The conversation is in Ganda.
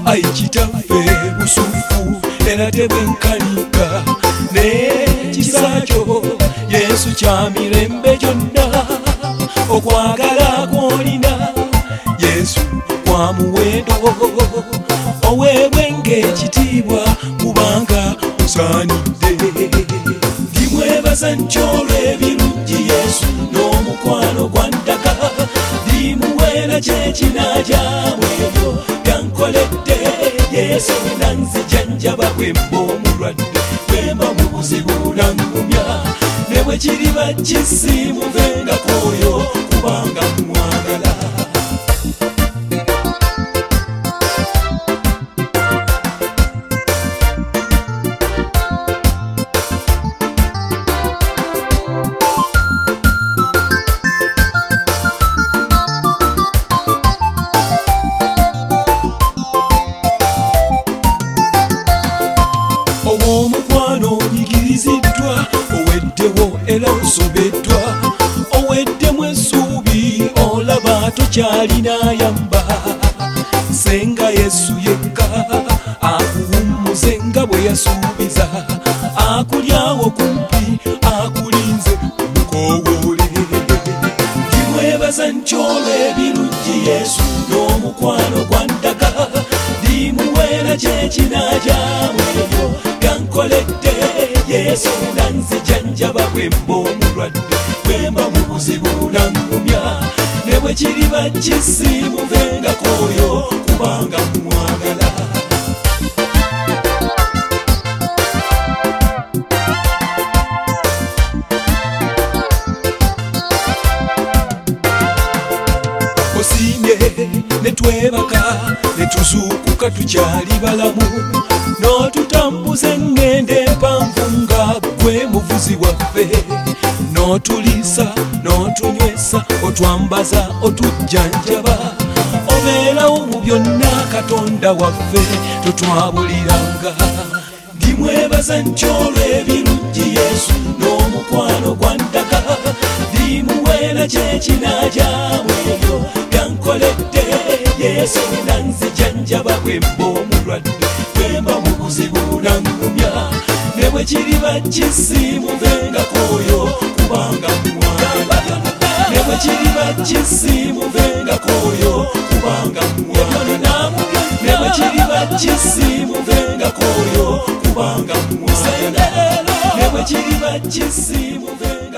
Ai kitaffe busufu era tebwenkanika n'ekisa kyo Yesu kya mirembe gyonna. Okwagala kw'olina Yesu kwa muwendo, oweebwe ng'ekitiibwa kubanga osaanidde. Ndimwebaza nkyolwo ebirungi Yesu n'omukwano gwandaga, ndimuweera kyekinaajaamu ebyo byankoledde. Yesu nanzijanjaba bwe mba omulwadde, bwe mba mu buzibu nangumya, ne bwe kiriba kisiimuvengako oyo kubanga mwagala. Omukwano onyigiriziddwa, oweddewo era osobeddwa, oweddemu essuubi olaba tokyalina yamba. Senga Yesu yekka akuwummuze nga bwe yasuubiza, akulyawo kumpi akulinze omukowoole. Ndimwebaza nkyolwo ebirungi Yesu n'omukwano gwandaga, ndimuweera kyekinaajaamu ebyo byankoledde. Yesu nanzijanjaba bwe mba omulwadde, bwe mba mu buzibu nangumya, ne bwe kiriba kisiimuvengako oyo kubanga mwagala. Osiimye ne twebaka ne tuzuukuka tukyali balamu, n'otutambuza engendo empanvu nga gwe muvuzi waffe, n'otuliisa n'otunywesa, otwambaza otujjanjaba, obeerawo mu byonna Katonda waffe totwabuliranga. Ndimwebaza nkyolwo ebirungi Yesu n'omukwano gwandaga, ndimuweera kyekinaajaamu ebyo byankoledde. Yesu nanzijanjaba bwe mba omulwadde, bwe mba mu buzibu nangumya, ne bwe kiriba kisiimuvengako oyo kubanga mwagala. Ne bwe kiriba kisiimuvengako oyo kubanga mwagala. Ne bwe kiriba kisiimuvengako oyo kubanga mwagala. Ne bwe kiriba kisiimuvengako